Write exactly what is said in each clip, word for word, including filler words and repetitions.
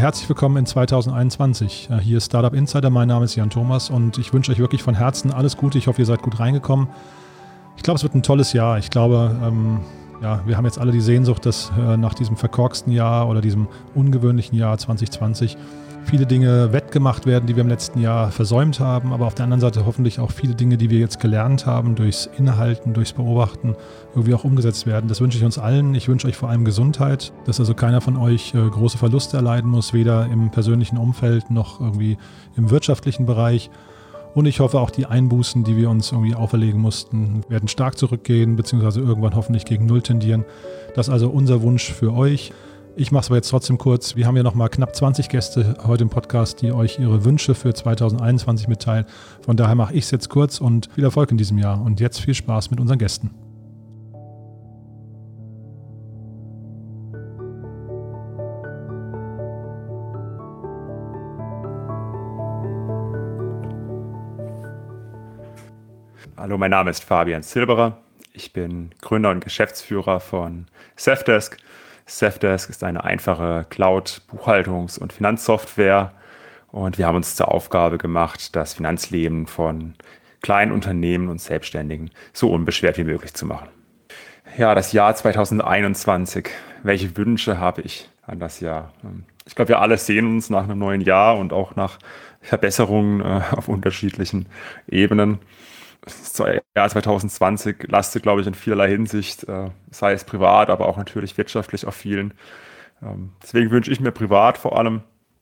herzlich willkommen in zweitausendeinundzwanzig. Hier ist Startup Insider, mein Name ist Jan Thomas und ich wünsche euch wirklich von Herzen alles Gute. Ich hoffe, ihr seid gut reingekommen. Ich glaube, es wird ein tolles Jahr. Ich glaube, ähm, ja, wir haben jetzt alle die Sehnsucht, dass äh, nach diesem verkorksten Jahr oder diesem ungewöhnlichen Jahr zwanzig zwanzig viele Dinge wettgemacht werden, die wir im letzten Jahr versäumt haben, aber auf der anderen Seite hoffentlich auch viele Dinge, die wir jetzt gelernt haben, durchs Innehalten, durchs Beobachten, irgendwie auch umgesetzt werden. Das wünsche ich uns allen. Ich wünsche euch vor allem Gesundheit, dass also keiner von euch äh, große Verluste erleiden muss, weder im persönlichen Umfeld noch irgendwie im wirtschaftlichen Bereich. Und ich hoffe auch, die Einbußen, die wir uns irgendwie auferlegen mussten, werden stark zurückgehen, beziehungsweise irgendwann hoffentlich gegen Null tendieren. Das ist also unser Wunsch für euch. Ich mache es aber jetzt trotzdem kurz. Wir haben ja noch mal knapp zwanzig Gäste heute im Podcast, die euch ihre Wünsche für zweitausendeinundzwanzig mitteilen. Von daher mache ich es jetzt kurz und viel Erfolg in diesem Jahr. Und jetzt viel Spaß mit unseren Gästen. Hallo, mein Name ist Fabian Silberer. Ich bin Gründer und Geschäftsführer von Safdesk. Safdesk ist eine einfache Cloud-Buchhaltungs- und Finanzsoftware und wir haben uns zur Aufgabe gemacht, das Finanzleben von kleinen Unternehmen und Selbstständigen so unbeschwert wie möglich zu machen. Ja, das Jahr zweitausendeinundzwanzig. Welche Wünsche habe ich an das Jahr? Ich glaube, wir alle sehen uns nach einem neuen Jahr und auch nach Verbesserungen äh, auf unterschiedlichen Ebenen. Das Jahr zweitausendzwanzig lastet, glaube ich, in vielerlei Hinsicht, äh, sei es privat, aber auch natürlich wirtschaftlich auf vielen. Ähm, deswegen wünsche ich mir privat vor allem,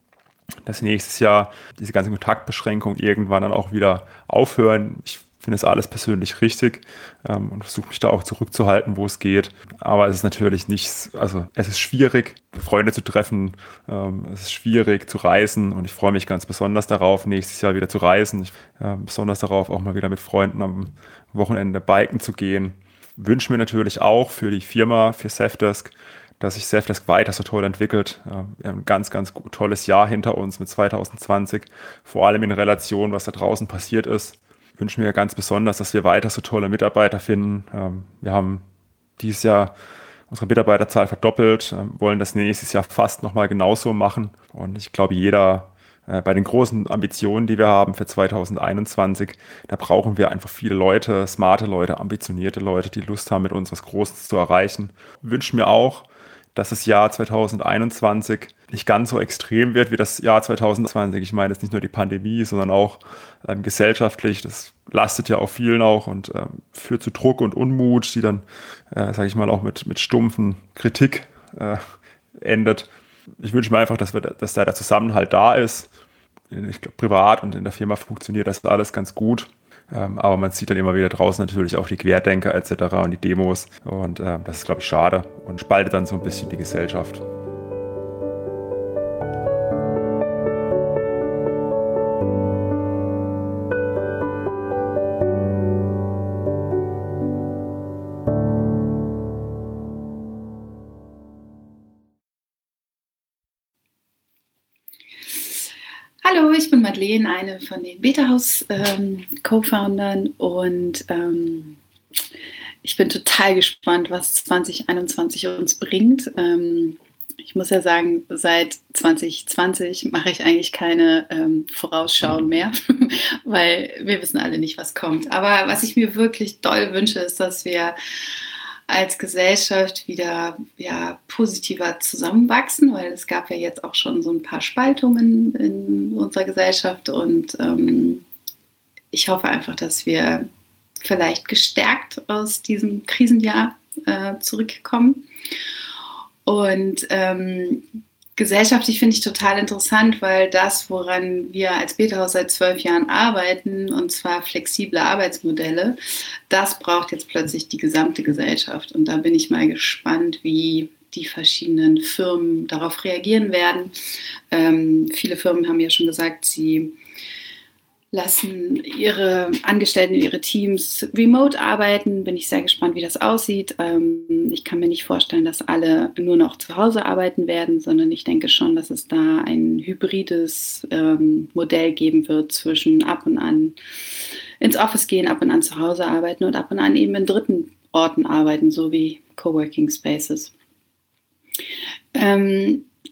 dass nächstes Jahr diese ganzen Kontaktbeschränkungen irgendwann dann auch wieder aufhören. Ich finde es alles persönlich richtig ähm, und versuche mich da auch zurückzuhalten, wo es geht. Aber es ist natürlich nicht, also es ist schwierig, Freunde zu treffen. Ähm, es ist schwierig zu reisen und ich freue mich ganz besonders darauf, nächstes Jahr wieder zu reisen. Ich äh, besonders darauf, auch mal wieder mit Freunden am Wochenende biken zu gehen. Wünsche mir natürlich auch für die Firma, für Safdesk, dass sich Safdesk weiter so toll entwickelt. Wir haben ein ganz, ganz tolles Jahr hinter uns mit zweitausendzwanzig, vor allem in Relation, was da draußen passiert ist. Ich wünsche mir ganz besonders, dass wir weiter so tolle Mitarbeiter finden. Wir haben dieses Jahr unsere Mitarbeiterzahl verdoppelt, wollen das nächstes Jahr fast nochmal genauso machen. Und ich glaube, jeder bei den großen Ambitionen, die wir haben für zweitausendeinundzwanzig, da brauchen wir einfach viele Leute, smarte Leute, ambitionierte Leute, die Lust haben, mit uns was Großes zu erreichen. Ich wünsche mir auch, dass das Jahr zweitausendeinundzwanzig nicht ganz so extrem wird wie das Jahr zweitausendzwanzig. Ich meine, es ist nicht nur die Pandemie, sondern auch ähm, gesellschaftlich. Das lastet ja auf vielen auch und ähm, führt zu Druck und Unmut, die dann, äh, sage ich mal, auch mit, mit stumpfen Kritik äh, endet. Ich wünsche mir einfach, dass, wir, dass da der Zusammenhalt da ist. Ich glaube, privat und in der Firma funktioniert das alles ganz gut. Ähm, aber man sieht dann immer wieder draußen natürlich auch die Querdenker et cetera und die Demos. Und äh, das ist, glaube ich, schade und spaltet dann so ein bisschen die Gesellschaft. Hallo, ich bin Madeleine, eine von den Betahaus-Co-Foundern und ähm, ich bin total gespannt, was zwanzig einundzwanzig uns bringt. Ähm, ich muss ja sagen, seit zwanzig zwanzig mache ich eigentlich keine ähm, Vorausschauen mehr, weil wir wissen alle nicht, was kommt. Aber was ich mir wirklich doll wünsche, ist, dass wir als Gesellschaft wieder ja, positiver zusammenwachsen, weil es gab ja jetzt auch schon so ein paar Spaltungen in unserer Gesellschaft und ähm, ich hoffe einfach, dass wir vielleicht gestärkt aus diesem Krisenjahr äh, zurückkommen. Und ähm, gesellschaftlich finde ich total interessant, weil das, woran wir als Betahaus seit zwölf Jahren arbeiten, und zwar flexible Arbeitsmodelle, das braucht jetzt plötzlich die gesamte Gesellschaft. Und da bin ich mal gespannt, wie die verschiedenen Firmen darauf reagieren werden. Ähm, viele Firmen haben ja schon gesagt, sie lassen ihre Angestellten, ihre Teams remote arbeiten. Bin ich sehr gespannt, wie das aussieht. Ähm, ich kann mir nicht vorstellen, dass alle nur noch zu Hause arbeiten werden, sondern ich denke schon, dass es da ein hybrides ähm, Modell geben wird zwischen ab und an ins Office gehen, ab und an zu Hause arbeiten und ab und an eben in dritten Orten arbeiten, so wie Coworking Spaces. Ähm,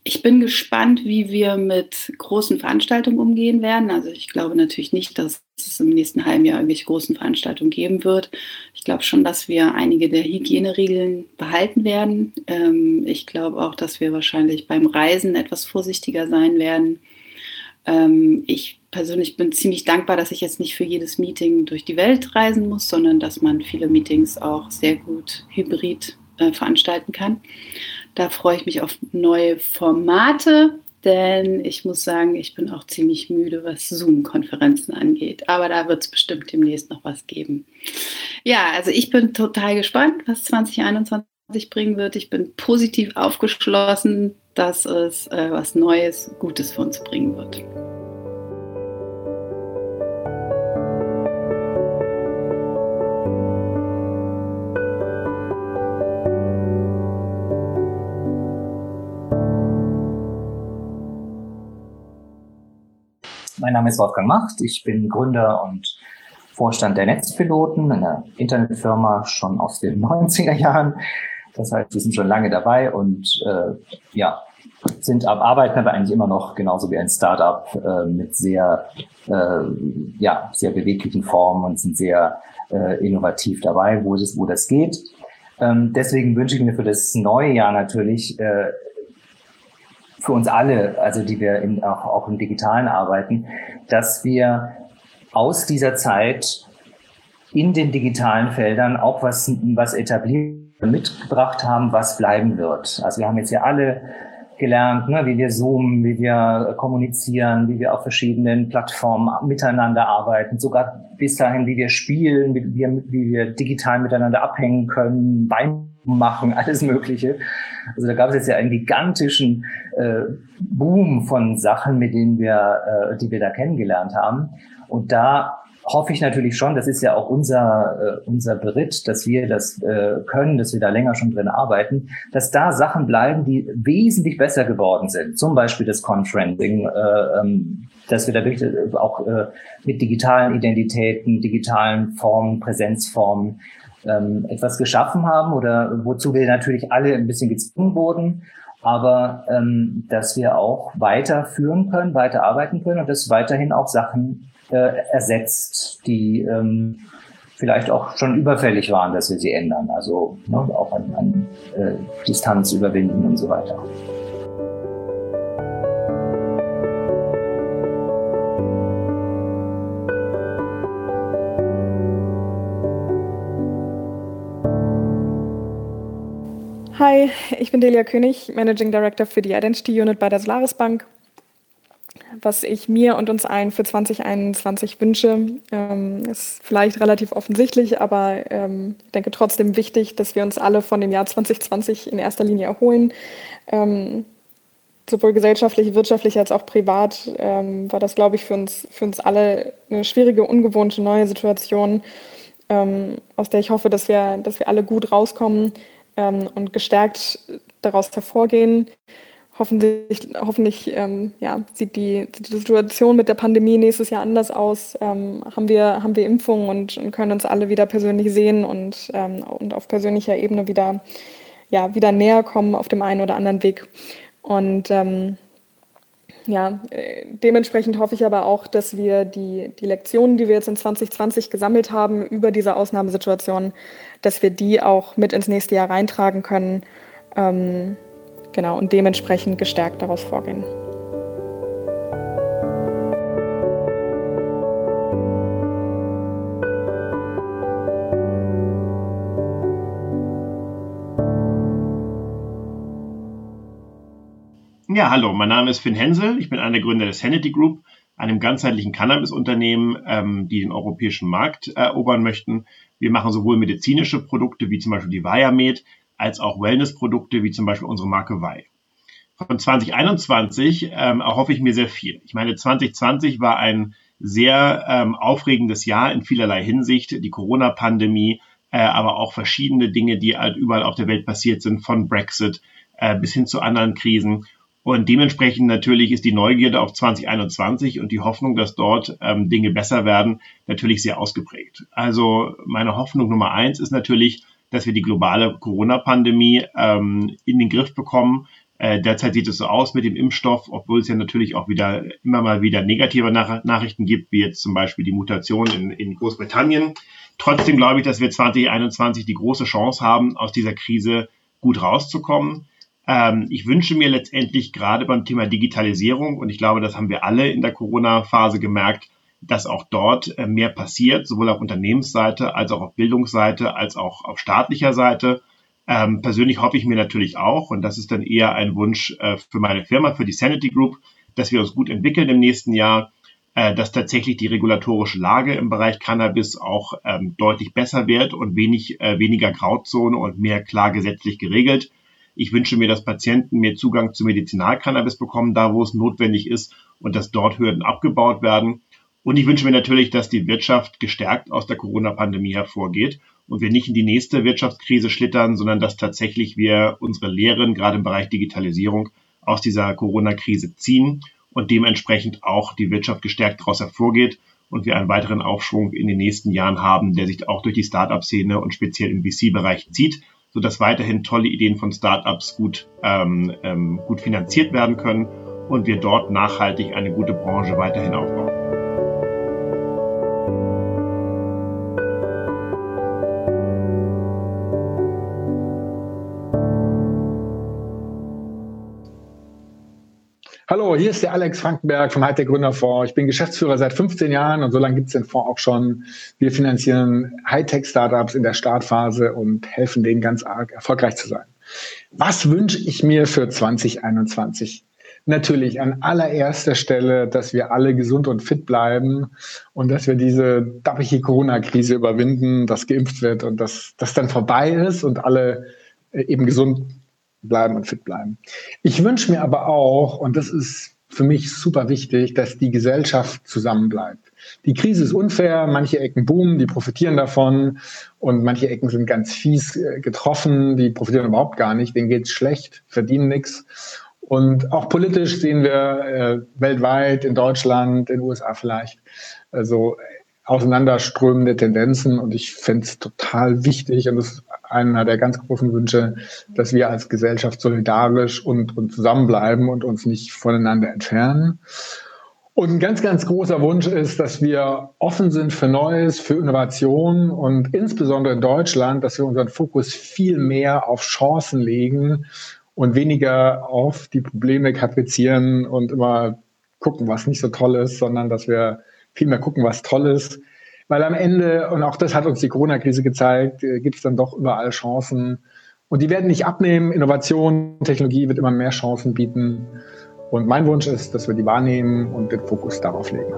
Ich bin gespannt, wie wir mit großen Veranstaltungen umgehen werden. Also ich glaube natürlich nicht, dass es im nächsten halben Jahr irgendwelche großen Veranstaltungen geben wird. Ich glaube schon, dass wir einige der Hygieneregeln behalten werden. Ähm, ich glaube auch, dass wir wahrscheinlich beim Reisen etwas vorsichtiger sein werden. Ähm, ich persönlich bin ziemlich dankbar, dass ich jetzt nicht für jedes Meeting durch die Welt reisen muss, sondern dass man viele Meetings auch sehr gut hybrid äh, veranstalten kann. Da freue ich mich auf neue Formate, denn ich muss sagen, ich bin auch ziemlich müde, was Zoom-Konferenzen angeht. Aber da wird es bestimmt demnächst noch was geben. Ja, also ich bin total gespannt, was zwanzig einundzwanzig bringen wird. Ich bin positiv aufgeschlossen, dass es äh, was Neues, Gutes für uns bringen wird. Mein Name ist Wolfgang Macht, ich bin Gründer und Vorstand der Netzpiloten, einer Internetfirma schon aus den neunziger Jahren. Das heißt, wir sind schon lange dabei und äh, ja, sind am Arbeiten, aber eigentlich immer noch genauso wie ein Startup äh, mit sehr, äh, ja, sehr beweglichen Formen und sind sehr äh, innovativ dabei, wo das, wo das geht. Ähm, deswegen wünsche ich mir für das neue Jahr natürlich äh, für uns alle, also die wir in, auch, auch im Digitalen arbeiten, dass wir aus dieser Zeit in den digitalen Feldern auch was, was etabliert mitgebracht haben, was bleiben wird. Also wir haben jetzt ja alle gelernt, ne, wie wir zoomen, wie wir kommunizieren, wie wir auf verschiedenen Plattformen miteinander arbeiten, sogar bis dahin, wie wir spielen, wie wir, wie wir digital miteinander abhängen können, Wein machen, alles Mögliche. Also da gab es jetzt ja einen gigantischen äh, Boom von Sachen, mit denen wir, äh, die wir da kennengelernt haben. Und da hoffe ich natürlich schon, das ist ja auch unser äh, unser Beritt, dass wir das äh, können, dass wir da länger schon drin arbeiten, dass da Sachen bleiben, die wesentlich besser geworden sind. Zum Beispiel das Conferencing, äh, ähm, dass wir da wirklich auch äh, mit digitalen Identitäten, digitalen Formen, Präsenzformen ähm, etwas geschaffen haben oder wozu wir natürlich alle ein bisschen gezwungen wurden, aber ähm, dass wir auch weiterführen können, weiter arbeiten können und dass weiterhin auch Sachen äh, ersetzt, die ähm, vielleicht auch schon überfällig waren, dass wir sie ändern, also ne, auch an, an äh, Distanz überwinden und so weiter. Hi, ich bin Delia König, Managing Director für die Identity Unit bei der Solaris Bank. Was ich mir und uns allen für zwanzig einundzwanzig wünsche, ähm, ist vielleicht relativ offensichtlich, aber ähm, ich denke trotzdem wichtig, dass wir uns alle von dem Jahr zwanzig zwanzig in erster Linie erholen. Ähm, sowohl gesellschaftlich, wirtschaftlich als auch privat ähm, war das, glaube ich, für uns, für uns alle eine schwierige, ungewohnte neue Situation, ähm, aus der ich hoffe, dass wir, dass wir alle gut rauskommen ähm, und gestärkt daraus hervorgehen. Hoffentlich, hoffentlich ähm, ja, sieht die, die Situation mit der Pandemie nächstes Jahr anders aus. Ähm, haben wir, haben wir Impfungen und, und können uns alle wieder persönlich sehen und, ähm, und auf persönlicher Ebene wieder, ja, wieder näher kommen auf dem einen oder anderen Weg. Und ähm, ja, äh, dementsprechend hoffe ich aber auch, dass wir die, die Lektionen, die wir jetzt in zwanzig zwanzig gesammelt haben über diese Ausnahmesituation, dass wir die auch mit ins nächste Jahr reintragen können. Ähm, Genau, und dementsprechend gestärkt daraus vorgehen. Ja, hallo, mein Name ist Finn Hensel. Ich bin einer der Gründer des Sanity Group, einem ganzheitlichen Cannabis-Unternehmen, ähm, die den europäischen Markt erobern möchten. Wir machen sowohl medizinische Produkte wie zum Beispiel die Viamed, als auch Wellness-Produkte, wie zum Beispiel unsere Marke Vi. Von zwanzig einundzwanzig ähm, erhoffe ich mir sehr viel. Ich meine, zwanzig zwanzig war ein sehr ähm, aufregendes Jahr in vielerlei Hinsicht. Die Corona-Pandemie, äh, aber auch verschiedene Dinge, die halt überall auf der Welt passiert sind, von Brexit äh, bis hin zu anderen Krisen. Und dementsprechend natürlich ist die Neugierde auf zwanzig einundzwanzig und die Hoffnung, dass dort ähm, Dinge besser werden, natürlich sehr ausgeprägt. Also meine Hoffnung Nummer eins ist natürlich, dass wir die globale Corona-Pandemie ähm, in den Griff bekommen, Äh, derzeit sieht es so aus mit dem Impfstoff, obwohl es ja natürlich auch wieder immer mal wieder negative Nach- Nachrichten gibt, wie jetzt zum Beispiel die Mutation in, in Großbritannien. Trotzdem glaube ich, dass wir zwanzig einundzwanzig die große Chance haben, aus dieser Krise gut rauszukommen. Ähm, ich wünsche mir letztendlich gerade beim Thema Digitalisierung, und ich glaube, das haben wir alle in der Corona-Phase gemerkt, dass auch dort äh, mehr passiert, sowohl auf Unternehmensseite als auch auf Bildungsseite, als auch auf staatlicher Seite. Ähm, persönlich hoffe ich mir natürlich auch, und das ist dann eher ein Wunsch äh, für meine Firma, für die Sanity Group, dass wir uns gut entwickeln im nächsten Jahr, äh, dass tatsächlich die regulatorische Lage im Bereich Cannabis auch ähm, deutlich besser wird und wenig, äh, weniger Grauzone und mehr klar gesetzlich geregelt. Ich wünsche mir, dass Patienten mehr Zugang zu Medizinalcannabis bekommen, da wo es notwendig ist, und dass dort Hürden abgebaut werden. Und ich wünsche mir natürlich, dass die Wirtschaft gestärkt aus der Corona-Pandemie hervorgeht und wir nicht in die nächste Wirtschaftskrise schlittern, sondern dass tatsächlich wir unsere Lehren, gerade im Bereich Digitalisierung, aus dieser Corona-Krise ziehen und dementsprechend auch die Wirtschaft gestärkt daraus hervorgeht und wir einen weiteren Aufschwung in den nächsten Jahren haben, der sich auch durch die Start-up-Szene und speziell im V C-Bereich zieht, sodass weiterhin tolle Ideen von Start-ups gut, ähm, ähm, gut finanziert werden können und wir dort nachhaltig eine gute Branche weiterhin aufbauen. Hallo, hier ist der Alex Frankenberg vom Hightech Gründerfonds. Ich bin Geschäftsführer seit fünfzehn Jahren und so lange gibt es den Fonds auch schon. Wir finanzieren Hightech-Startups in der Startphase und helfen denen ganz arg erfolgreich zu sein. Was wünsche ich mir für zwanzig einundzwanzig? Natürlich an allererster Stelle, dass wir alle gesund und fit bleiben und dass wir diese dappige Corona-Krise überwinden, dass geimpft wird und dass das dann vorbei ist und alle eben gesund bleiben und fit bleiben. Ich wünsche mir aber auch, und das ist für mich super wichtig, dass die Gesellschaft zusammenbleibt. Die Krise ist unfair, manche Ecken boomen, die profitieren davon und manche Ecken sind ganz fies getroffen, die profitieren überhaupt gar nicht, denen geht's schlecht, verdienen nichts. Und auch politisch sehen wir äh, weltweit, in Deutschland, in den U S A vielleicht, also auseinanderströmende Tendenzen und ich fände es total wichtig und das ist einer der ganz großen Wünsche, dass wir als Gesellschaft solidarisch und, und zusammenbleiben und uns nicht voneinander entfernen. Und ein ganz, ganz großer Wunsch ist, dass wir offen sind für Neues, für Innovation und insbesondere in Deutschland, dass wir unseren Fokus viel mehr auf Chancen legen und weniger auf die Probleme kaprizieren und immer gucken, was nicht so toll ist, sondern dass wir viel mehr gucken, was toll ist. Weil am Ende, und auch das hat uns die Corona-Krise gezeigt, gibt es dann doch überall Chancen. Und die werden nicht abnehmen. Innovation, Technologie wird immer mehr Chancen bieten. Und mein Wunsch ist, dass wir die wahrnehmen und den Fokus darauf legen.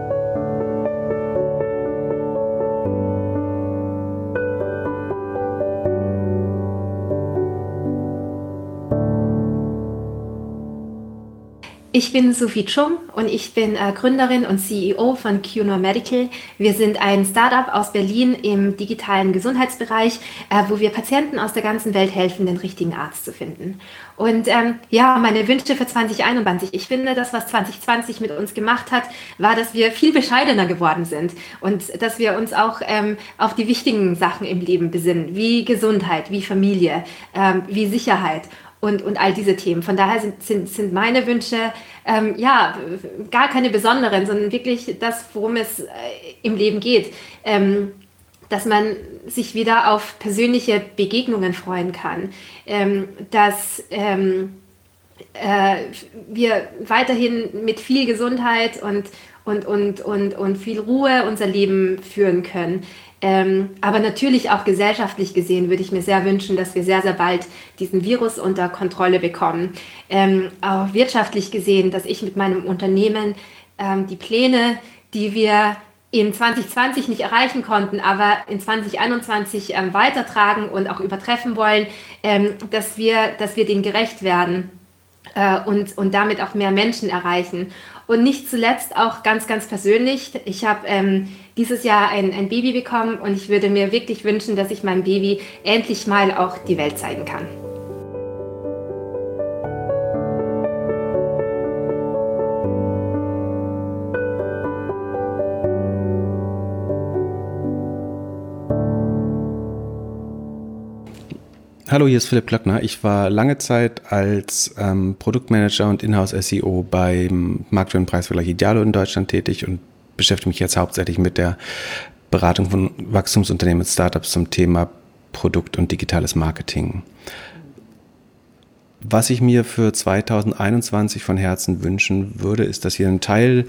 Ich bin Sophie Chum und ich bin äh, Gründerin und C E O von Cunor Medical. Wir sind ein Startup aus Berlin im digitalen Gesundheitsbereich, äh, wo wir Patienten aus der ganzen Welt helfen, den richtigen Arzt zu finden. Und ähm, ja, meine Wünsche für zwanzig einundzwanzig. Ich finde, das, was zwanzig zwanzig mit uns gemacht hat, war, dass wir viel bescheidener geworden sind und dass wir uns auch ähm, auf die wichtigen Sachen im Leben besinnen, wie Gesundheit, wie Familie, ähm, wie Sicherheit. Und, und all diese Themen. Von daher sind, sind, sind meine Wünsche ähm, ja gar keine besonderen, sondern wirklich das, worum es äh, im Leben geht. Ähm, dass man sich wieder auf persönliche Begegnungen freuen kann. Ähm, dass ähm, äh, wir weiterhin mit viel Gesundheit und, und, und, und, und viel Ruhe unser Leben führen können. Ähm, aber natürlich auch gesellschaftlich gesehen würde ich mir sehr wünschen, dass wir sehr, sehr bald diesen Virus unter Kontrolle bekommen. Ähm, auch wirtschaftlich gesehen, dass ich mit meinem Unternehmen ähm, die Pläne, die wir in zwanzig zwanzig nicht erreichen konnten, aber in zwanzig einundzwanzig ähm, weitertragen und auch übertreffen wollen, ähm, dass wir, dass wir denen gerecht werden äh, und, und damit auch mehr Menschen erreichen. Und nicht zuletzt auch ganz, ganz persönlich, ich habe ähm, dieses Jahr ein, ein Baby bekommen und ich würde mir wirklich wünschen, dass ich meinem Baby endlich mal auch die Welt zeigen kann. Hallo, hier ist Philipp Klöckner. Ich war lange Zeit als ähm, Produktmanager und Inhouse-S E O beim Markt- und Preisvergleich Idealo in Deutschland tätig und beschäftige mich jetzt hauptsächlich mit der Beratung von Wachstumsunternehmen und Startups zum Thema Produkt und digitales Marketing. Was ich mir für zwanzig einundzwanzig von Herzen wünschen würde, ist, dass wir einen Teil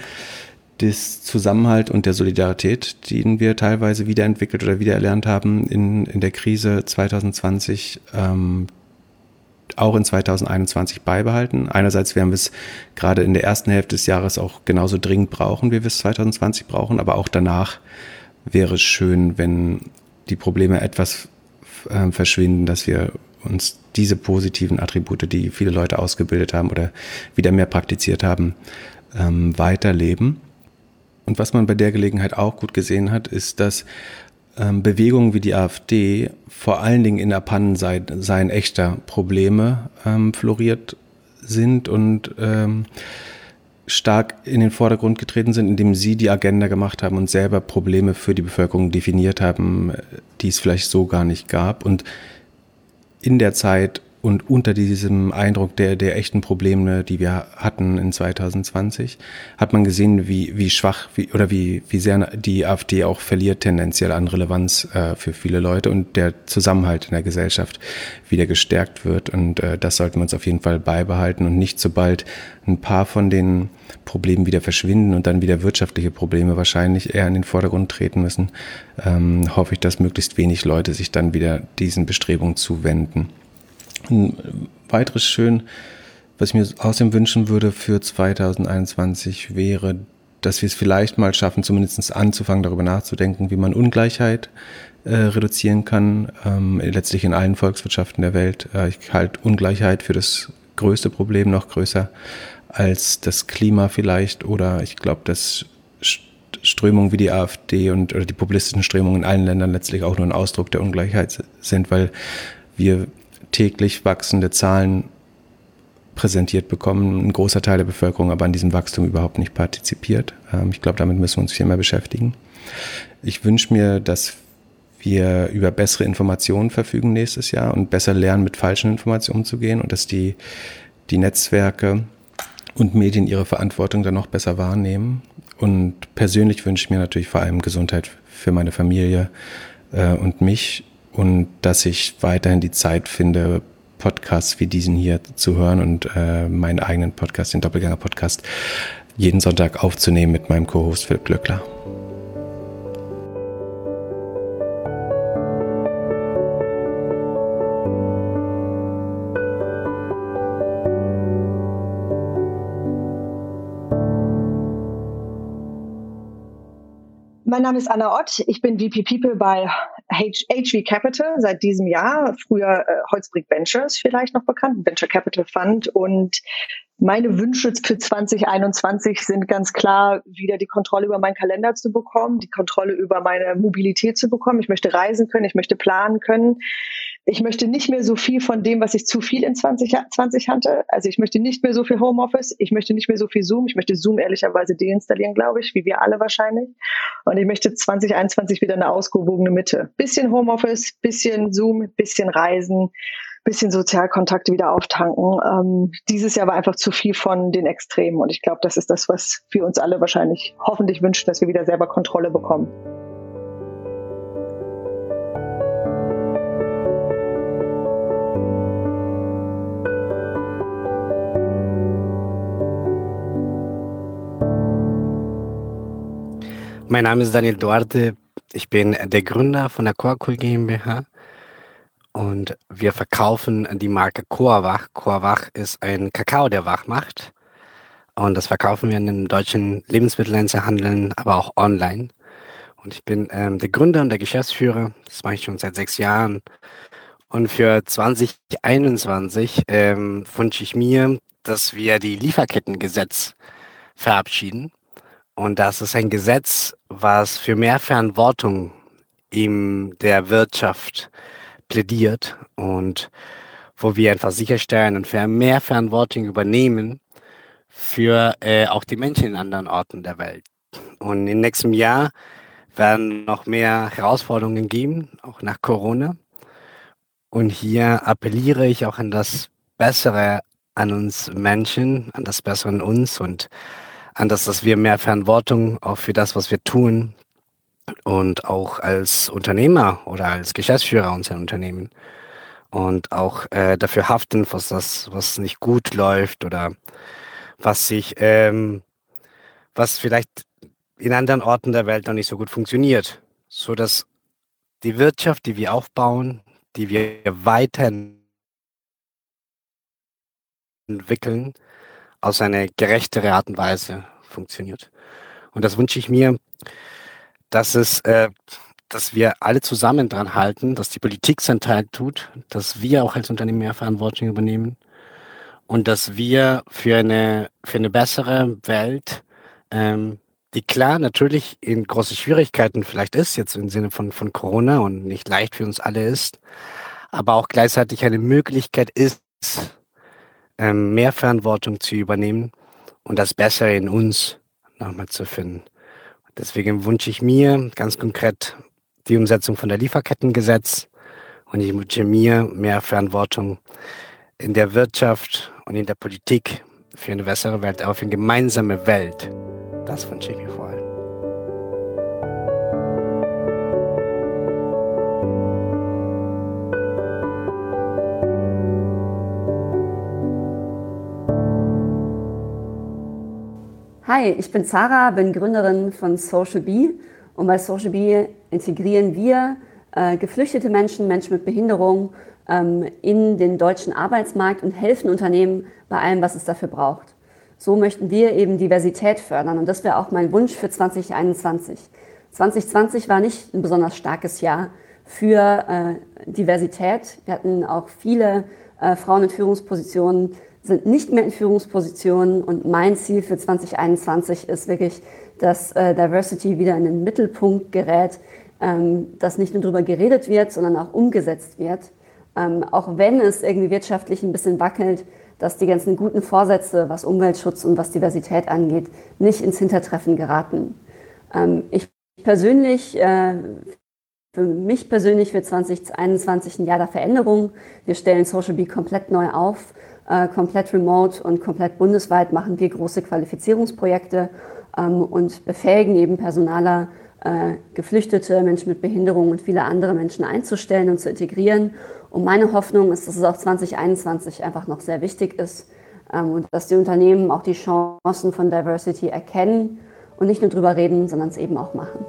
des Zusammenhalt und der Solidarität, den wir teilweise wiederentwickelt oder wiedererlernt haben in, in der Krise zwanzig zwanzig, ähm, auch in zwanzig einundzwanzig beibehalten. Einerseits werden wir es gerade in der ersten Hälfte des Jahres auch genauso dringend brauchen, wie wir es zwanzig zwanzig brauchen, aber auch danach wäre es schön, wenn die Probleme etwas äh, verschwinden, dass wir uns diese positiven Attribute, die viele Leute ausgebildet haben oder wieder mehr praktiziert haben, ähm, weiterleben. Und was man bei der Gelegenheit auch gut gesehen hat, ist, dass ähm, Bewegungen wie die AfD vor allen Dingen in der Pannensein echter Probleme ähm, floriert sind und ähm, stark in den Vordergrund getreten sind, indem sie die Agenda gemacht haben und selber Probleme für die Bevölkerung definiert haben, die es vielleicht so gar nicht gab. Und in der Zeit und unter diesem Eindruck der, der echten Probleme, die wir hatten in zwanzig zwanzig, hat man gesehen, wie, wie schwach wie, oder wie, wie sehr die AfD auch verliert tendenziell an Relevanz äh, für viele Leute und der Zusammenhalt in der Gesellschaft wieder gestärkt wird. Und äh, das sollten wir uns auf jeden Fall beibehalten und nicht, sobald ein paar von den Problemen wieder verschwinden und dann wieder wirtschaftliche Probleme wahrscheinlich eher in den Vordergrund treten müssen, ähm, hoffe ich, dass möglichst wenig Leute sich dann wieder diesen Bestrebungen zuwenden. Ein weiteres Schön, was ich mir außerdem wünschen würde für zwanzig einundzwanzig wäre, dass wir es vielleicht mal schaffen, zumindest anzufangen, darüber nachzudenken, wie man Ungleichheit äh, reduzieren kann, ähm, letztlich in allen Volkswirtschaften der Welt. Äh, ich halte Ungleichheit für das größte Problem, noch größer als das Klima vielleicht, oder ich glaube, dass Strömungen wie die AfD und oder die populistischen Strömungen in allen Ländern letztlich auch nur ein Ausdruck der Ungleichheit sind, weil wir täglich wachsende Zahlen präsentiert bekommen, ein großer Teil der Bevölkerung aber an diesem Wachstum überhaupt nicht partizipiert. Ähm, ich glaube, damit müssen wir uns viel mehr beschäftigen. Ich wünsche mir, dass wir über bessere Informationen verfügen nächstes Jahr und besser lernen, mit falschen Informationen umzugehen und dass die, die Netzwerke und Medien ihre Verantwortung dann noch besser wahrnehmen. Und persönlich wünsche ich mir natürlich vor allem Gesundheit für meine Familie äh, und mich, und dass ich weiterhin die Zeit finde, Podcasts wie diesen hier zu hören und äh, meinen eigenen Podcast, den Doppelgänger-Podcast, jeden Sonntag aufzunehmen mit meinem Co-Host Philipp Glöckler. Mein Name ist Anna Ott, ich bin V P People bei H V Capital seit diesem Jahr, früher äh, Holzbrink Ventures vielleicht noch bekannt, Venture Capital Fund, und meine Wünsche für zwanzig einundzwanzig sind ganz klar, wieder die Kontrolle über meinen Kalender zu bekommen, die Kontrolle über meine Mobilität zu bekommen. Ich möchte reisen können, ich möchte planen können. Ich möchte nicht mehr so viel von dem, was ich zu viel in zwanzig zwanzig hatte. Also ich möchte nicht mehr so viel Homeoffice, ich möchte nicht mehr so viel Zoom. Ich möchte Zoom ehrlicherweise deinstallieren, glaube ich, wie wir alle wahrscheinlich. Und ich möchte zwanzig einundzwanzig wieder eine ausgewogene Mitte. Bisschen Homeoffice, bisschen Zoom, bisschen Reisen, bisschen Sozialkontakte wieder auftanken. Ähm, dieses Jahr war einfach zu viel von den Extremen. Und ich glaube, das ist das, was wir uns alle wahrscheinlich hoffentlich wünschen, dass wir wieder selber Kontrolle bekommen. Mein Name ist Daniel Duarte. Ich bin der Gründer von der Coacul GmbH. Und wir verkaufen die Marke Coawach. Coawach ist ein Kakao, der wach macht. Und das verkaufen wir in den deutschen Lebensmitteleinzelhandeln, aber auch online. Und ich bin ähm, der Gründer und der Geschäftsführer. Das mache ich schon seit sechs Jahren. Und für zwanzig einundzwanzig ähm, wünsche ich mir, dass wir die Lieferkettengesetz verabschieden. Und das ist ein Gesetz, was für mehr Verantwortung in der Wirtschaft plädiert und wo wir einfach sicherstellen und für mehr Verantwortung übernehmen für äh, auch die Menschen in anderen Orten der Welt. Und im nächsten Jahr werden noch mehr Herausforderungen geben, auch nach Corona. Und hier appelliere ich auch an das Bessere an uns Menschen, an das Bessere in uns und an das, dass wir mehr Verantwortung auch für das, was wir tun und auch als Unternehmer oder als Geschäftsführer unserer Unternehmen und auch äh, dafür haften, was das, was nicht gut läuft oder was sich, ähm, was vielleicht in anderen Orten der Welt noch nicht so gut funktioniert, so dass die Wirtschaft, die wir aufbauen, die wir weiterentwickeln, aus einer gerechtere Art und Weise funktioniert. Und das wünsche ich mir, dass es, äh, dass wir alle zusammen dran halten, dass die Politik seinen Teil tut, dass wir auch als Unternehmen mehr Verantwortung übernehmen und dass wir für eine, für eine bessere Welt, ähm, die klar natürlich in große Schwierigkeiten vielleicht ist, jetzt im Sinne von, von Corona und nicht leicht für uns alle ist, aber auch gleichzeitig eine Möglichkeit ist, ähm, mehr Verantwortung zu übernehmen und das Bessere in uns nochmal zu finden. Deswegen wünsche ich mir ganz konkret die Umsetzung von der Lieferkettengesetz und ich wünsche mir mehr Verantwortung in der Wirtschaft und in der Politik für eine bessere Welt, auch für eine gemeinsame Welt. Das wünsche ich mir vor allem. Hi, ich bin Zara, bin Gründerin von Social Bee und bei Social Bee integrieren wir äh, geflüchtete Menschen, Menschen mit Behinderung ähm, in den deutschen Arbeitsmarkt und helfen Unternehmen bei allem, was es dafür braucht. So möchten wir eben Diversität fördern und das wäre auch mein Wunsch für zwanzig einundzwanzig. zwanzig zwanzig war nicht ein besonders starkes Jahr für äh, Diversität. Wir hatten auch viele äh, Frauen in Führungspositionen, sind nicht mehr in Führungspositionen und mein Ziel für zwanzig einundzwanzig ist wirklich, dass äh, Diversity wieder in den Mittelpunkt gerät, ähm, dass nicht nur darüber geredet wird, sondern auch umgesetzt wird. Ähm, auch wenn es irgendwie wirtschaftlich ein bisschen wackelt, dass die ganzen guten Vorsätze, was Umweltschutz und was Diversität angeht, nicht ins Hintertreffen geraten. Ähm, ich persönlich, äh, für mich persönlich für zwanzig einundzwanzig ein Jahr der Veränderung. Wir stellen Social Bee komplett neu auf, äh, komplett remote und komplett bundesweit machen wir große Qualifizierungsprojekte ähm, und befähigen eben Personaler, äh, Geflüchtete, Menschen mit Behinderung und viele andere Menschen einzustellen und zu integrieren. Und meine Hoffnung ist, dass es auch zwanzig einundzwanzig einfach noch sehr wichtig ist ähm, und dass die Unternehmen auch die Chancen von Diversity erkennen und nicht nur drüber reden, sondern es eben auch machen.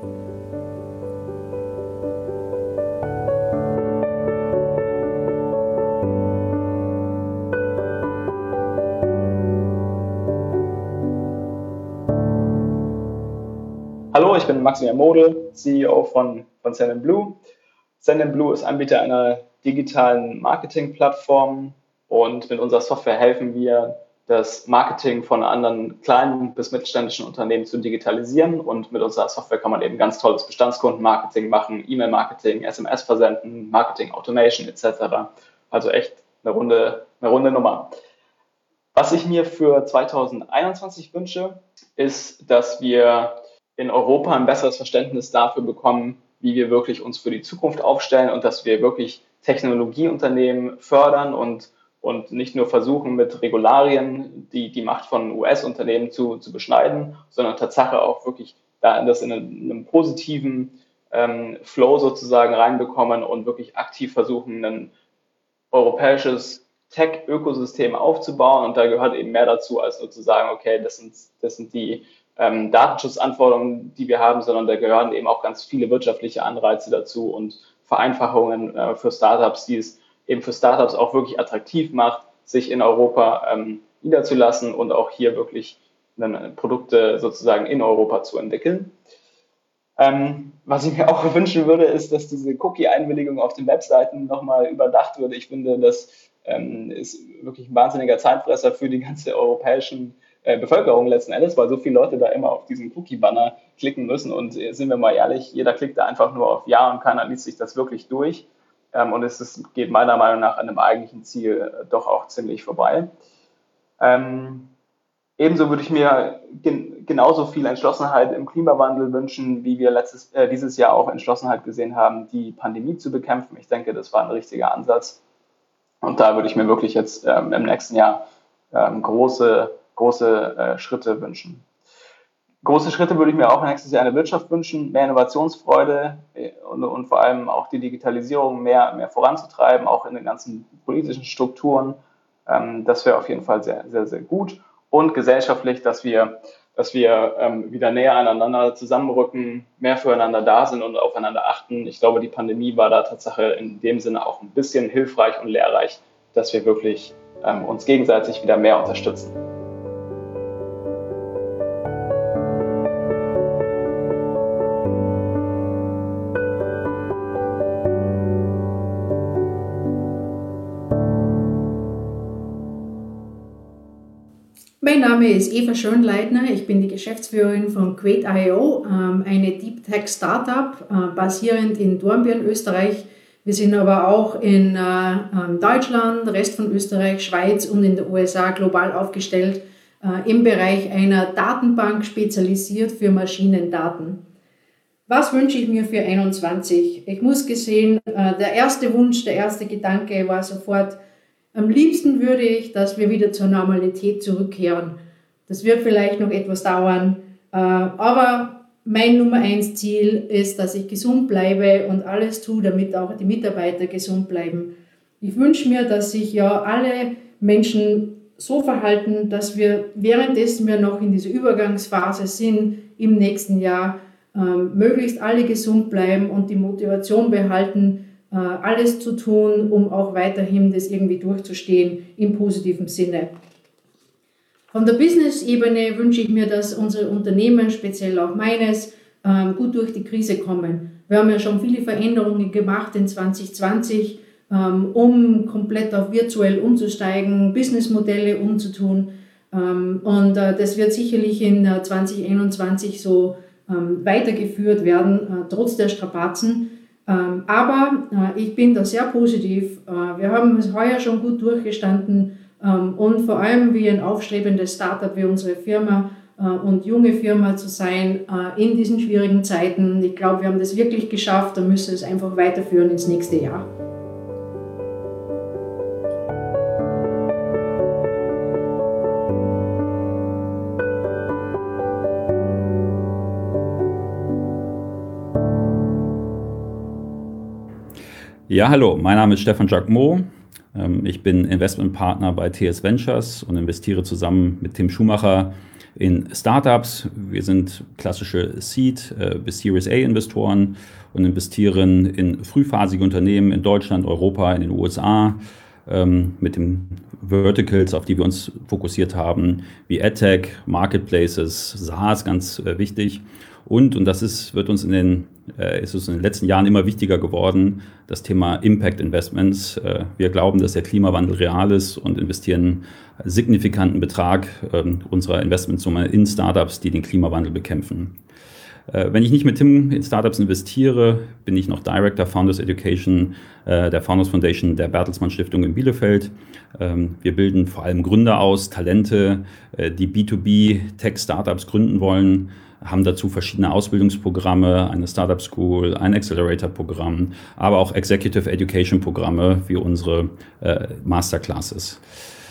Hallo, ich bin Maximilian Model, C E O von, von Send&Blue. Send&Blue ist Anbieter einer digitalen Marketingplattform und mit unserer Software helfen wir, das Marketing von anderen kleinen bis mittelständischen Unternehmen zu digitalisieren und mit unserer Software kann man eben ganz tolles Bestandskundenmarketing machen, E-Mail-Marketing, S M S versenden, Marketing Automation et cetera. Also echt eine runde, eine runde Nummer. Was ich mir für zwanzig einundzwanzig wünsche, ist, dass wir in Europa ein besseres Verständnis dafür bekommen, wie wir wirklich uns für die Zukunft aufstellen und dass wir wirklich Technologieunternehmen fördern und, und nicht nur versuchen, mit Regularien die, die Macht von U S-Unternehmen zu, zu beschneiden, sondern Tatsache auch wirklich da das in einem, in einem positiven ähm, Flow sozusagen reinbekommen und wirklich aktiv versuchen, ein europäisches Tech-Ökosystem aufzubauen. Und da gehört eben mehr dazu, als nur zu sagen, okay, das sind, das sind die ähm, Datenschutzanforderungen, die wir haben, sondern da gehören eben auch ganz viele wirtschaftliche Anreize dazu und Vereinfachungen äh, für Startups, die es eben für Startups auch wirklich attraktiv macht, sich in Europa ähm, niederzulassen und auch hier wirklich dann Produkte sozusagen in Europa zu entwickeln. Ähm, was ich mir auch wünschen würde, ist, dass diese Cookie-Einwilligung auf den Webseiten nochmal überdacht würde. Ich finde, das ähm, ist wirklich ein wahnsinniger Zeitfresser für die ganze europäischen äh, Bevölkerung letzten Endes, weil so viele Leute da immer auf diesen Cookie-Banner klicken müssen. Und äh, sind wir mal ehrlich, jeder klickt da einfach nur auf Ja und keiner liest sich das wirklich durch. Ähm, und es ist, geht meiner Meinung nach an dem eigentlichen Ziel äh, doch auch ziemlich vorbei. Ähm, ebenso würde ich mir gen genauso viel Entschlossenheit im Klimawandel wünschen, wie wir letztes, äh, dieses Jahr auch Entschlossenheit gesehen haben, die Pandemie zu bekämpfen. Ich denke, das war ein richtiger Ansatz. Und da würde ich mir wirklich jetzt ähm, im nächsten Jahr ähm, große, große äh, Schritte wünschen. Große Schritte würde ich mir auch nächstes Jahr in der Wirtschaft wünschen, mehr Innovationsfreude und, und vor allem auch die Digitalisierung mehr, mehr voranzutreiben, auch in den ganzen politischen Strukturen. Ähm, das wäre auf jeden Fall sehr, sehr, sehr gut. Und gesellschaftlich, dass wir, dass wir ähm, wieder näher aneinander zusammenrücken, mehr füreinander da sind und aufeinander achten. Ich glaube, die Pandemie war da Tatsache in dem Sinne auch ein bisschen hilfreich und lehrreich, dass wir wirklich ähm, uns gegenseitig wieder mehr unterstützen. Mein Name ist Eva Schönleitner, ich bin die Geschäftsführerin von Crate Punkt I O, eine Deep Tech Startup basierend in Dornbirn, Österreich. Wir sind aber auch in Deutschland, Rest von Österreich, Schweiz und in den U S A global aufgestellt, im Bereich einer Datenbank spezialisiert für Maschinendaten. Was wünsche ich mir für einundzwanzig? Ich muss gesehen, der erste Wunsch, der erste Gedanke war sofort, am liebsten würde ich, dass wir wieder zur Normalität zurückkehren. Das wird vielleicht noch etwas dauern, aber mein Nummer eins Ziel ist, dass ich gesund bleibe und alles tue, damit auch die Mitarbeiter gesund bleiben. Ich wünsche mir, dass sich ja alle Menschen so verhalten, dass wir währenddessen wir noch in dieser Übergangsphase sind, im nächsten Jahr möglichst alle gesund bleiben und die Motivation behalten, alles zu tun, um auch weiterhin das irgendwie durchzustehen im positiven Sinne. Von der Business-Ebene wünsche ich mir, dass unsere Unternehmen, speziell auch meines, gut durch die Krise kommen. Wir haben ja schon viele Veränderungen gemacht in zwanzig zwanzig, um komplett auf virtuell umzusteigen, Businessmodelle umzutun. Und das wird sicherlich in zwanzig einundzwanzig so weitergeführt werden, trotz der Strapazen. Aber ich bin da sehr positiv. Wir haben es heuer schon gut durchgestanden und vor allem wie ein aufstrebendes Startup wie unsere Firma und junge Firma zu sein in diesen schwierigen Zeiten. Ich glaube, wir haben das wirklich geschafft und müssen es einfach weiterführen ins nächste Jahr. Ja, hallo, mein Name ist Stefan Jacquemot. Ich bin Investmentpartner bei T S Ventures und investiere zusammen mit Tim Schumacher in Startups. Wir sind klassische Seed- bis Series A-Investoren und investieren in frühphasige Unternehmen in Deutschland, Europa, in den U S A mit den Verticals, auf die wir uns fokussiert haben, wie AdTech, Marketplaces, SaaS, ganz wichtig. Und, und das ist, wird uns in den, äh, ist uns in den letzten Jahren immer wichtiger geworden, das Thema Impact Investments. Äh, wir glauben, dass der Klimawandel real ist und investieren einen signifikanten Betrag äh, unserer Investmentsumme in Startups, die den Klimawandel bekämpfen. Äh, wenn ich nicht mit Tim in Startups investiere, bin ich noch Director Founders Education äh, der Founders Foundation der Bertelsmann Stiftung in Bielefeld. Ähm, wir bilden vor allem Gründer aus, Talente, äh, die B zwei B Tech-Startups gründen wollen, haben dazu verschiedene Ausbildungsprogramme, eine Startup School, ein Accelerator-Programm, aber auch Executive Education-Programme wie unsere äh, Masterclasses.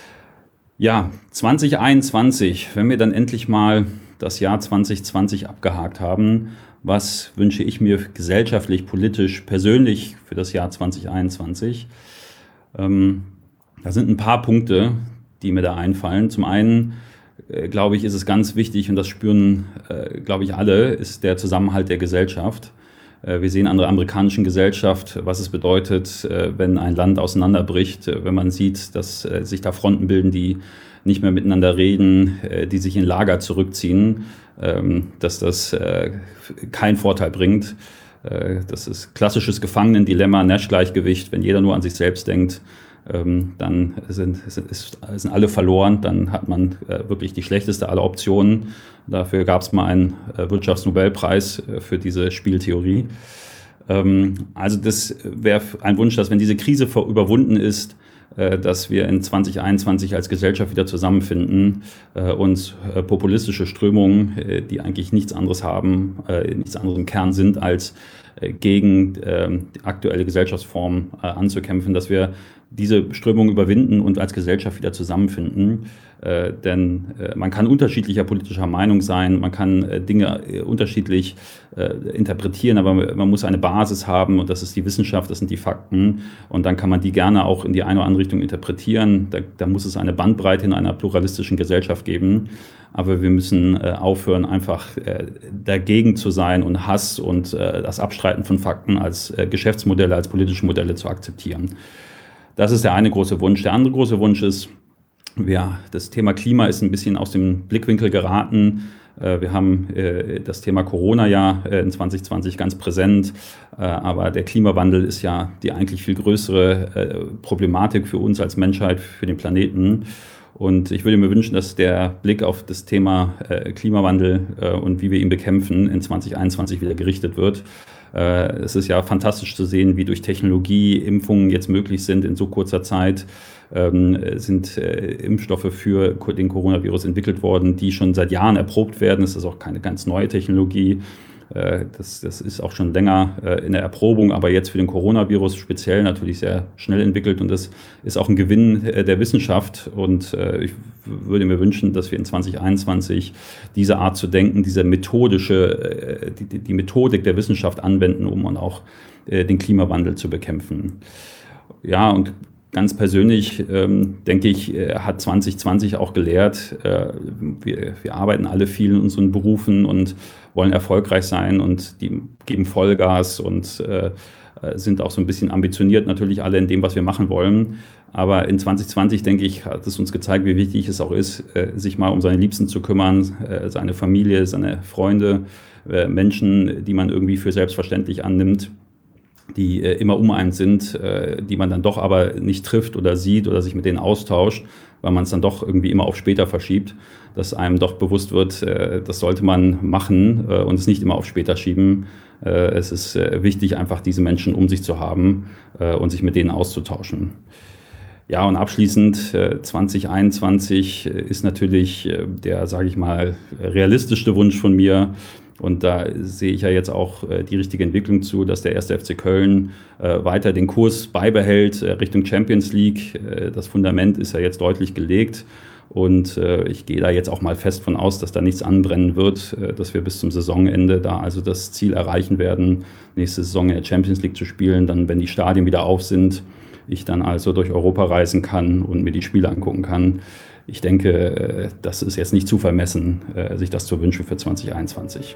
Ja, zwanzig einundzwanzig, wenn wir dann endlich mal das Jahr zwanzig zwanzig abgehakt haben, was wünsche ich mir gesellschaftlich, politisch, persönlich für das Jahr zwanzig einundzwanzig? Ähm, da sind ein paar Punkte, die mir da einfallen. Zum einen glaube ich, ist es ganz wichtig, und das spüren, äh, glaube ich, alle, ist der Zusammenhalt der Gesellschaft. Äh, wir sehen an der amerikanischen Gesellschaft, was es bedeutet, äh, wenn ein Land auseinanderbricht, äh, wenn man sieht, dass äh, sich da Fronten bilden, die nicht mehr miteinander reden, äh, die sich in Lager zurückziehen, ähm, dass das äh, keinen Vorteil bringt. Äh, das ist klassisches Gefangenendilemma, Nash-Gleichgewicht, wenn jeder nur an sich selbst denkt, Ähm, dann sind, sind, sind alle verloren, dann hat man äh, wirklich die schlechteste aller Optionen. Dafür gab es mal einen äh, Wirtschaftsnobelpreis äh, für diese Spieltheorie. Ähm, also das wäre ein Wunsch, dass wenn diese Krise vor, überwunden ist, dass wir in zwanzig einundzwanzig als Gesellschaft wieder zusammenfinden und populistische Strömungen, die eigentlich nichts anderes haben, nichts anderes im Kern sind, als gegen die aktuelle Gesellschaftsform anzukämpfen, dass wir diese Strömung überwinden und als Gesellschaft wieder zusammenfinden. Äh, denn äh, man kann unterschiedlicher politischer Meinung sein, man kann äh, Dinge äh, unterschiedlich äh, interpretieren, aber man muss eine Basis haben und das ist die Wissenschaft, das sind die Fakten und dann kann man die gerne auch in die eine oder andere Richtung interpretieren. Da, da muss es eine Bandbreite in einer pluralistischen Gesellschaft geben, aber wir müssen äh, aufhören, einfach äh, dagegen zu sein und Hass und äh, das Abstreiten von Fakten als äh, Geschäftsmodelle, als politische Modelle zu akzeptieren. Das ist der eine große Wunsch. Der andere große Wunsch ist, ja, das Thema Klima ist ein bisschen aus dem Blickwinkel geraten. Wir haben das Thema Corona ja in zwanzig zwanzig ganz präsent, aber der Klimawandel ist ja die eigentlich viel größere Problematik für uns als Menschheit, für den Planeten. Und ich würde mir wünschen, dass der Blick auf das Thema Klimawandel und wie wir ihn bekämpfen in zwanzig einundzwanzig wieder gerichtet wird. Es ist ja fantastisch zu sehen, wie durch Technologie Impfungen jetzt möglich sind in so kurzer Zeit. Ähm, sind äh, Impfstoffe für den Coronavirus entwickelt worden, die schon seit Jahren erprobt werden. Das ist auch keine ganz neue Technologie. Äh, das, das ist auch schon länger äh, in der Erprobung, aber jetzt für den Coronavirus speziell natürlich sehr schnell entwickelt. Und das ist auch ein Gewinn äh, der Wissenschaft. Und äh, ich würde mir wünschen, dass wir in zwanzig einundzwanzig diese Art zu denken, diese methodische, äh, die, die Methodik der Wissenschaft anwenden, um auch äh, den Klimawandel zu bekämpfen. Ja, und ganz persönlich, ähm, denke ich, äh, hat zwanzig zwanzig auch gelehrt, äh, wir, wir arbeiten alle viel in unseren Berufen und wollen erfolgreich sein und die geben Vollgas und äh, sind auch so ein bisschen ambitioniert natürlich alle in dem, was wir machen wollen. Aber in zwanzig zwanzig, denke ich, hat es uns gezeigt, wie wichtig es auch ist, äh, sich mal um seine Liebsten zu kümmern, äh, seine Familie, seine Freunde, äh, Menschen, die man irgendwie für selbstverständlich annimmt, die äh, immer um einen sind, äh, die man dann doch aber nicht trifft oder sieht oder sich mit denen austauscht, weil man es dann doch irgendwie immer auf später verschiebt, dass einem doch bewusst wird, äh, das sollte man machen äh, und es nicht immer auf später schieben. Äh, es ist äh, wichtig, einfach diese Menschen um sich zu haben äh, und sich mit denen auszutauschen. Ja, und abschließend, äh, zwanzig einundzwanzig ist natürlich äh, der, sage ich mal, realistischste Wunsch von mir. Und da sehe ich ja jetzt auch äh, die richtige Entwicklung zu, dass der erste F C Köln äh, weiter den Kurs beibehält äh, Richtung Champions League. Äh, das Fundament ist ja jetzt deutlich gelegt. Und äh, ich gehe da jetzt auch mal fest von aus, dass da nichts anbrennen wird, äh, dass wir bis zum Saisonende da also das Ziel erreichen werden, nächste Saison in der Champions League zu spielen. Dann, wenn die Stadien wieder auf sind, ich dann also durch Europa reisen kann und mir die Spiele angucken kann. Ich denke, das ist jetzt nicht zu vermessen, sich das zu wünschen für zwanzig einundzwanzig.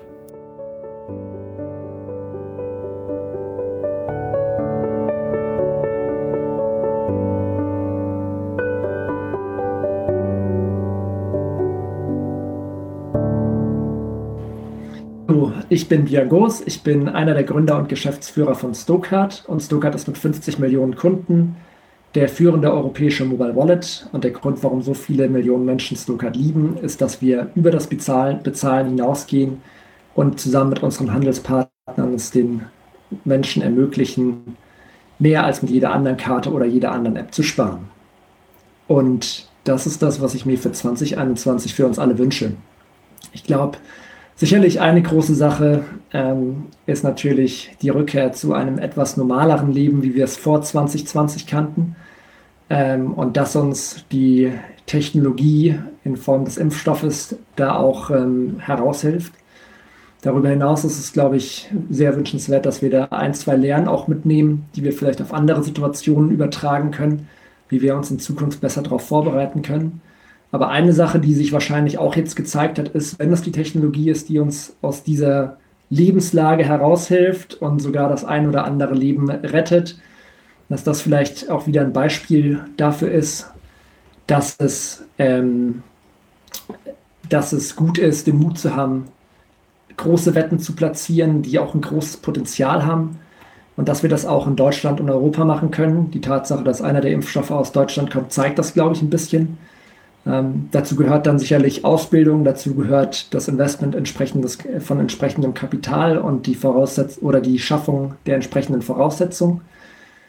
Ich bin Björn Goos, ich bin einer der Gründer und Geschäftsführer von Stokart und Stokart ist mit fünfzig Millionen Kunden der führende europäische Mobile Wallet und der Grund, warum so viele Millionen Menschen Stokart lieben, ist, dass wir über das Bezahlen, Bezahlen hinausgehen und zusammen mit unseren Handelspartnern es den Menschen ermöglichen, mehr als mit jeder anderen Karte oder jeder anderen App zu sparen. Und das ist das, was ich mir für zwanzig einundzwanzig für uns alle wünsche. Ich glaube, sicherlich eine große Sache ähm, ist natürlich die Rückkehr zu einem etwas normaleren Leben, wie wir es vor zwanzig zwanzig kannten. Ähm, und dass uns die Technologie in Form des Impfstoffes da auch ähm, heraushilft. Darüber hinaus ist es, glaube ich, sehr wünschenswert, dass wir da ein, zwei Lehren auch mitnehmen, die wir vielleicht auf andere Situationen übertragen können, wie wir uns in Zukunft besser darauf vorbereiten können. Aber eine Sache, die sich wahrscheinlich auch jetzt gezeigt hat, ist, wenn es die Technologie ist, die uns aus dieser Lebenslage heraushilft und sogar das ein oder andere Leben rettet, dass das vielleicht auch wieder ein Beispiel dafür ist, dass es, ähm, dass es gut ist, den Mut zu haben, große Wetten zu platzieren, die auch ein großes Potenzial haben und dass wir das auch in Deutschland und Europa machen können. Die Tatsache, dass einer der Impfstoffe aus Deutschland kommt, zeigt das, glaube ich, ein bisschen. Ähm, dazu gehört dann sicherlich Ausbildung, dazu gehört das Investment entsprechendes, von entsprechendem Kapital und die Voraussetzung oder die Schaffung der entsprechenden Voraussetzungen.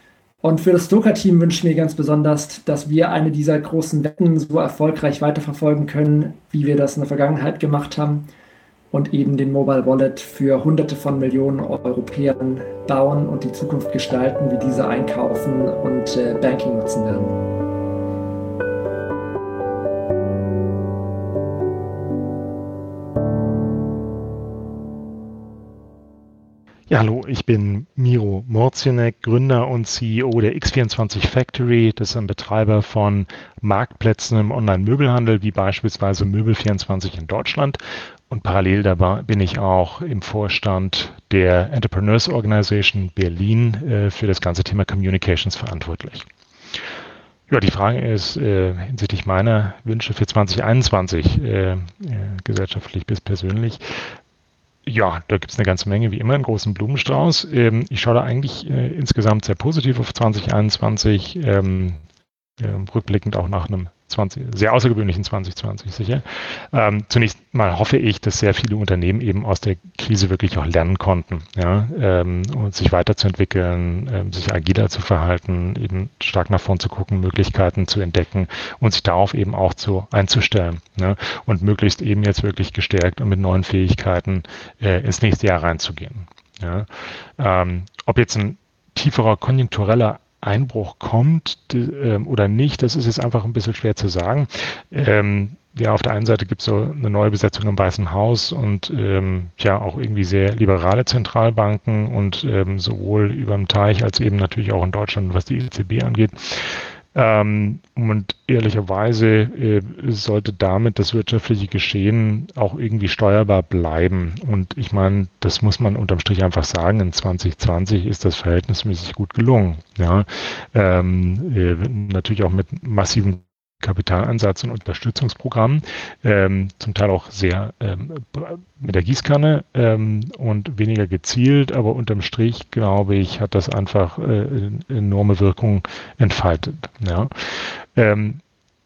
Und für das Stoker-Team wünsche ich mir ganz besonders, dass wir eine dieser großen Wetten so erfolgreich weiterverfolgen können, wie wir das in der Vergangenheit gemacht haben und eben den Mobile Wallet für Hunderte von Millionen Europäern bauen und die Zukunft gestalten, wie diese einkaufen und äh, Banking nutzen werden. Ja, hallo, ich bin Miro Morzienek, Gründer und C E O der X vierundzwanzig Factory. Das ist ein Betreiber von Marktplätzen im Online-Möbelhandel, wie beispielsweise Möbel vierundzwanzig in Deutschland. Und parallel dabei bin ich auch im Vorstand der Entrepreneurs Organization Berlin äh, für das ganze Thema Communications verantwortlich. Ja, die Frage ist äh, hinsichtlich meiner Wünsche für zwanzig einundzwanzig, äh, äh, gesellschaftlich bis persönlich. Ja, da gibt es eine ganze Menge, wie immer, einen großen Blumenstrauß. Ähm, ich schaue da eigentlich äh, insgesamt sehr positiv auf zwanzig einundzwanzig, ähm, äh, rückblickend auch nach einem zwanzig, sehr außergewöhnlichen zwanzig zwanzig sicher. Ähm, zunächst mal hoffe ich, dass sehr viele Unternehmen eben aus der Krise wirklich auch lernen konnten, ja, ähm, und sich weiterzuentwickeln, ähm, sich agiler zu verhalten, eben stark nach vorn zu gucken, Möglichkeiten zu entdecken und sich darauf eben auch zu einzustellen, ne, und möglichst eben jetzt wirklich gestärkt und mit neuen Fähigkeiten äh, ins nächste Jahr reinzugehen. Ja. Ähm, ob jetzt ein tieferer konjunktureller Einbruch kommt äh, oder nicht, das ist jetzt einfach ein bisschen schwer zu sagen. Ähm, ja, auf der einen Seite gibt es so eine neue Besetzung im Weißen Haus und ähm, ja auch irgendwie sehr liberale Zentralbanken und ähm, sowohl über dem Teich als eben natürlich auch in Deutschland, was die E Z B angeht. Ähm, und ehrlicherweise äh, sollte damit das wirtschaftliche Geschehen auch irgendwie steuerbar bleiben. Und ich meine, das muss man unterm Strich einfach sagen, in zwanzig zwanzig ist das verhältnismäßig gut gelungen. Ja? Ähm, äh, natürlich auch mit massiven Kapitaleinsatz und Unterstützungsprogrammen, ähm, zum Teil auch sehr ähm, mit der Gießkanne ähm, und weniger gezielt, aber unterm Strich, glaube ich, hat das einfach äh, enorme Wirkung entfaltet. Ja. Ähm,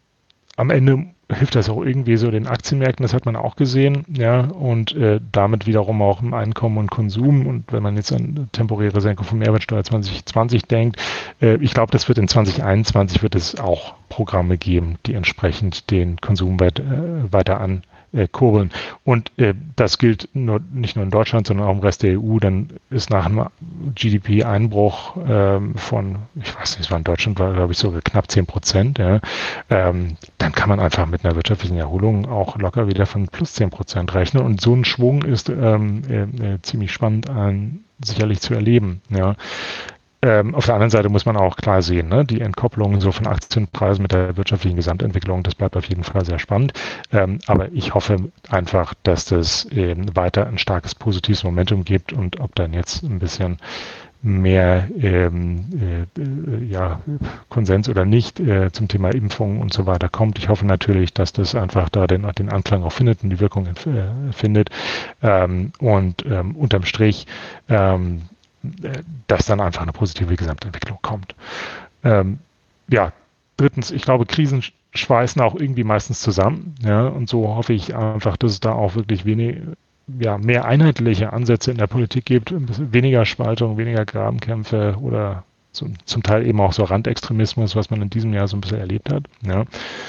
am Ende hilft das auch irgendwie so den Aktienmärkten, das hat man auch gesehen, ja, und äh, damit wiederum auch im Einkommen und Konsum. Und wenn man jetzt an temporäre Senkung von Mehrwertsteuer zwanzig zwanzig denkt, äh, ich glaube, das wird in zwanzig einundzwanzig wird es auch Programme geben, die entsprechend den Konsum weit, äh, weiter an Äh, kurbeln. Und äh, das gilt nur, nicht nur in Deutschland, sondern auch im Rest der E U. Dann ist nach einem G D P-Einbruch ähm, von, ich weiß nicht, es war in Deutschland, war, glaube ich, sogar knapp zehn Prozent, ja, ähm, dann kann man einfach mit einer wirtschaftlichen Erholung auch locker wieder von plus zehn Prozent rechnen. Und so ein Schwung ist ähm, äh, äh, ziemlich spannend an, sicherlich zu erleben. Ja. Ähm, auf der anderen Seite muss man auch klar sehen, ne, die Entkopplung so von Aktienpreisen mit der wirtschaftlichen Gesamtentwicklung, das bleibt auf jeden Fall sehr spannend. Ähm, aber ich hoffe einfach, dass das eben weiter ein starkes positives Momentum gibt und ob dann jetzt ein bisschen mehr ähm, äh, ja, Konsens oder nicht äh, zum Thema Impfung und so weiter kommt. Ich hoffe natürlich, dass das einfach da den, den Anklang auch findet und die Wirkung äh, findet. Ähm, und ähm, unterm Strich ähm, dass dann einfach eine positive Gesamtentwicklung kommt. Ähm, ja, drittens, ich glaube, Krisen schweißen auch irgendwie meistens zusammen. Ja, und so hoffe ich einfach, dass es da auch wirklich wenig, ja, mehr einheitliche Ansätze in der Politik gibt, weniger Spaltung, weniger Grabenkämpfe oder zum, zum Teil eben auch so Randextremismus, was man in diesem Jahr so ein bisschen erlebt hat. Ja.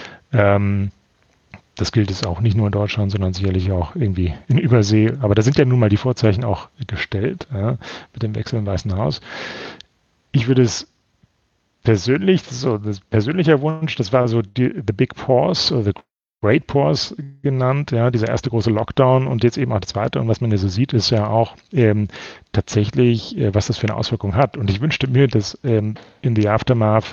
Ähm, Das gilt es auch nicht nur in Deutschland, sondern sicherlich auch irgendwie in Übersee. Aber da sind ja nun mal die Vorzeichen auch gestellt, ja, mit dem Wechsel im Weißen Haus. Ich würde es persönlich, das ist so das persönlicher Wunsch, das war so die, the Big Pause, oder the Great Pause genannt, ja, dieser erste große Lockdown und jetzt eben auch das zweite. Und was man ja so sieht, ist ja auch ähm, tatsächlich, äh, was das für eine Auswirkung hat. Und ich wünschte mir, dass ähm, in the Aftermath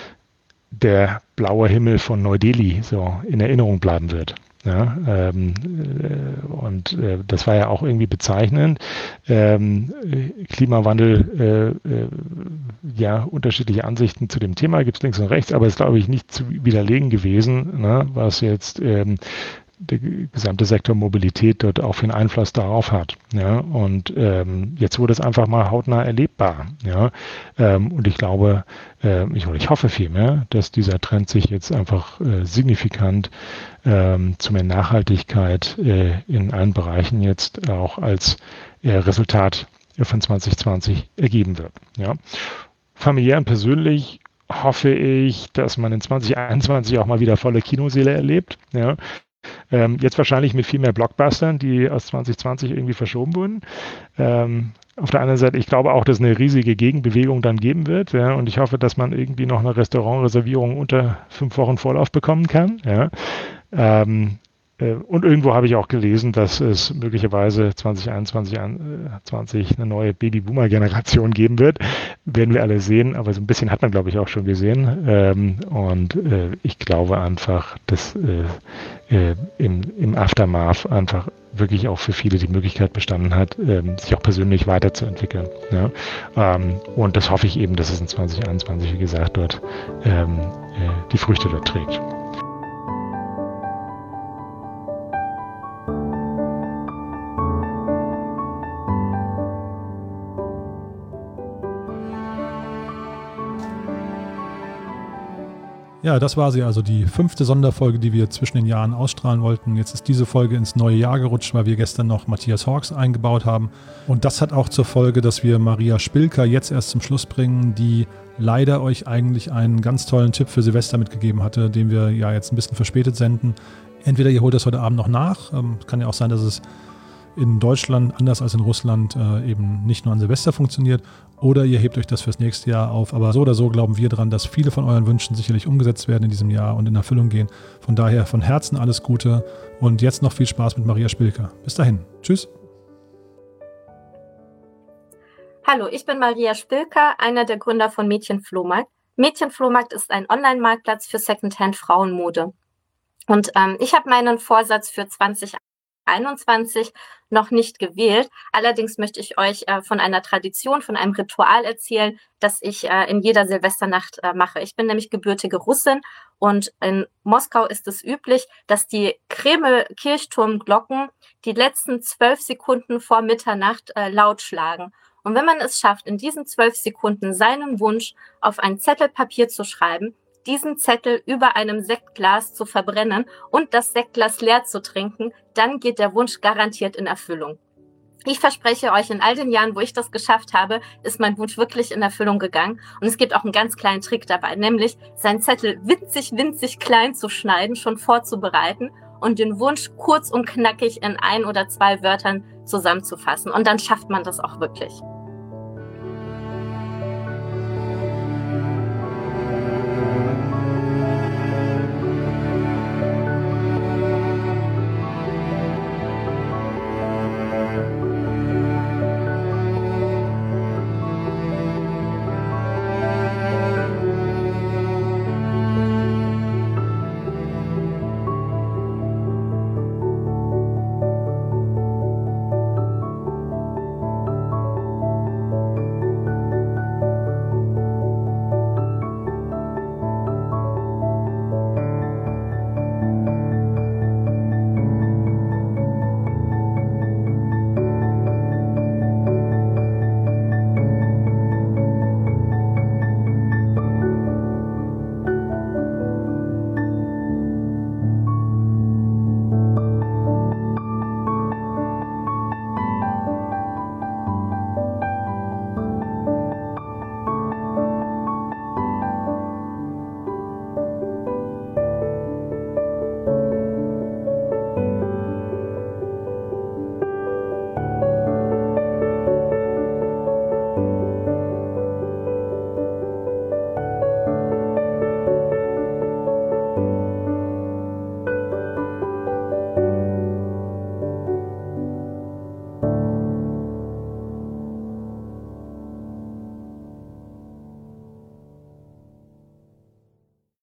der blaue Himmel von Neu-Delhi so in Erinnerung bleiben wird. Ja, ähm, äh, und äh, das war ja auch irgendwie bezeichnend. Ähm, Klimawandel, äh, äh, ja, unterschiedliche Ansichten zu dem Thema gibt es links und rechts, aber es ist, glaube ich, nicht zu widerlegen gewesen, ne, was jetzt ähm, der gesamte Sektor Mobilität dort auch für einen Einfluss darauf hat. Ja, und ähm, jetzt wurde es einfach mal hautnah erlebbar. Ja, ähm, und ich glaube, äh, ich, ich hoffe vielmehr, dass dieser Trend sich jetzt einfach äh, signifikant ähm, zu mehr Nachhaltigkeit äh, in allen Bereichen jetzt auch als äh, Resultat von zwanzig zwanzig ergeben wird. Ja. familiär und persönlich hoffe ich, dass man in zwanzig einundzwanzig auch mal wieder volle Kinosäle erlebt. Ja. Ähm, jetzt wahrscheinlich mit viel mehr Blockbustern, die aus zwanzig zwanzig irgendwie verschoben wurden. Ähm, auf der anderen Seite, ich glaube auch, dass es eine riesige Gegenbewegung dann geben wird. Ja, und ich hoffe, dass man irgendwie noch eine Restaurantreservierung unter fünf Wochen Vorlauf bekommen kann. Ja. Ähm, äh, und irgendwo habe ich auch gelesen, dass es möglicherweise zwanzig einundzwanzig zwanzig eine neue Baby-Boomer-Generation geben wird. Werden wir alle sehen, aber so ein bisschen hat man, glaube ich, auch schon gesehen. Ähm, und äh, ich glaube einfach, dass äh, äh, im, im Aftermath einfach wirklich auch für viele die Möglichkeit bestanden hat, ähm, sich auch persönlich weiterzuentwickeln. Ja? Ähm, und das hoffe ich eben, dass es in zwanzig einundzwanzig, wie gesagt, dort ähm, äh, die Früchte dort trägt. Ja, das war sie also, die fünfte Sonderfolge, die wir zwischen den Jahren ausstrahlen wollten. Jetzt ist diese Folge ins neue Jahr gerutscht, weil wir gestern noch Matthias Hawks eingebaut haben. Und das hat auch zur Folge, dass wir Maria Spilker jetzt erst zum Schluss bringen, die leider euch eigentlich einen ganz tollen Tipp für Silvester mitgegeben hatte, den wir ja jetzt ein bisschen verspätet senden. Entweder ihr holt das heute Abend noch nach, ähm, kann ja auch sein, dass es in Deutschland, anders als in Russland, äh, eben nicht nur an Silvester funktioniert, oder ihr hebt euch das fürs nächste Jahr auf. Aber so oder so glauben wir dran, dass viele von euren Wünschen sicherlich umgesetzt werden in diesem Jahr und in Erfüllung gehen. Von daher von Herzen alles Gute und jetzt noch viel Spaß mit Maria Spilker. Bis dahin. Tschüss. Hallo, ich bin Maria Spilker, einer der Gründer von Mädchenflohmarkt. Mädchenflohmarkt ist ein Online-Marktplatz für Secondhand-Frauenmode. Und ähm, ich habe meinen Vorsatz für zwanzig einundzwanzig noch nicht gewählt. Allerdings möchte ich euch äh, von einer Tradition, von einem Ritual erzählen, das ich äh, in jeder Silvesternacht äh, mache. Ich bin nämlich gebürtige Russin und in Moskau ist es üblich, dass die Kreml-Kirchturmglocken die letzten zwölf Sekunden vor Mitternacht äh, laut schlagen. Und wenn man es schafft, in diesen zwölf Sekunden seinen Wunsch auf ein Zettel Papier zu schreiben, diesen Zettel über einem Sektglas zu verbrennen und das Sektglas leer zu trinken, dann geht der Wunsch garantiert in Erfüllung. Ich verspreche euch, in all den Jahren, wo ich das geschafft habe, ist mein Wunsch wirklich in Erfüllung gegangen. Und es gibt auch einen ganz kleinen Trick dabei, nämlich seinen Zettel winzig, winzig klein zu schneiden, schon vorzubereiten und den Wunsch kurz und knackig in ein oder zwei Wörtern zusammenzufassen. Und dann schafft man das auch wirklich.